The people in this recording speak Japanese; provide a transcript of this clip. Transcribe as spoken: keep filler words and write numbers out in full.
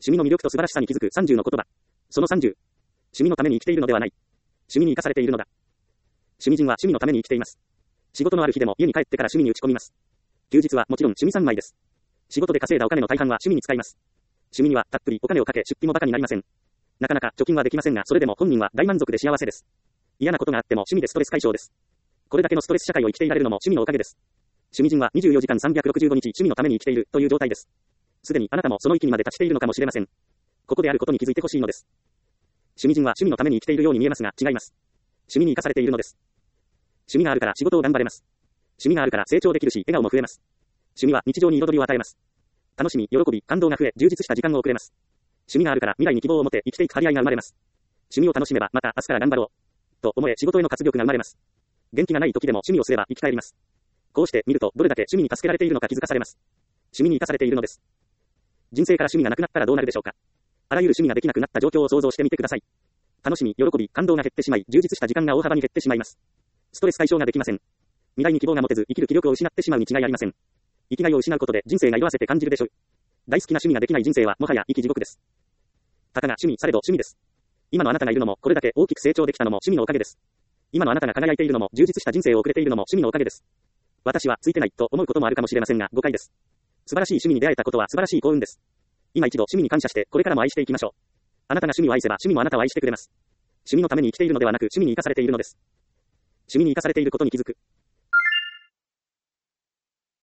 趣味の魅力と素晴らしさに気づくさんじゅうの言葉。そのさんじゅう。趣味のために生きているのではない。趣味に生かされているのだ。趣味人は趣味のために生きています。仕事のある日でも家に帰ってから趣味に打ち込みます。休日はもちろん趣味三昧です。仕事で稼いだお金の大半は趣味に使います。趣味にはたっぷりお金をかけ出費もバカになりません。なかなか貯金はできませんが、それでも本人は大満足で幸せです。嫌なことがあっても趣味でストレス解消です。これだけのストレス社会を生きていられるのも趣味のおかげです。趣味人はにじゅうよじかんさんびゃくろくじゅうごにち趣味のために生きているという状態です。すでにあなたもその域にまで達しているのかもしれません。ここであることに気づいてほしいのです。趣味人は趣味のために生きているように見えますが、違います。趣味に生かされているのです。趣味があるから仕事を頑張れます。趣味があるから成長できるし、笑顔も増えます。趣味は日常に彩りを与えます。楽しみ、喜び、感動が増え、充実した時間を送れます。趣味があるから未来に希望を持って生きていく張り合いが生まれます。趣味を楽しめば、また明日から頑張ろう。と思え、仕事への活力が生まれます。元気がない時でも趣味をすれば生き返ります。こうして見ると、どれだけ趣味に助けられているのか気づかされます。趣味に生かされているのです。人生から趣味がなくなったらどうなるでしょうか。あらゆる趣味ができなくなった状況を想像してみてください。楽しみ、喜び、感動が減ってしまい、充実した時間が大幅に減ってしまいます。ストレス解消ができません。未来に希望が持てず、生きる気力を失ってしまうに違いありません。生きがいを失うことで人生が色あせて感じるでしょう。大好きな趣味ができない人生はもはや生き地獄です。たかが趣味されど趣味です。今のあなたがいるのも、これだけ大きく成長できたのも趣味のおかげです。今のあなたが輝いているのも、充実した人生を送れているのも趣味のおかげです。私はついてないと思うこともあるかもしれませんが、誤解です。素晴らしい趣味に出会えたことは素晴らしい幸運です。今一度趣味に感謝して、これからも愛していきましょう。あなたが趣味を愛せば、趣味もあなたを愛してくれます。趣味のために生きているのではなく、趣味に生かされているのです。趣味に生かされていることに気づく。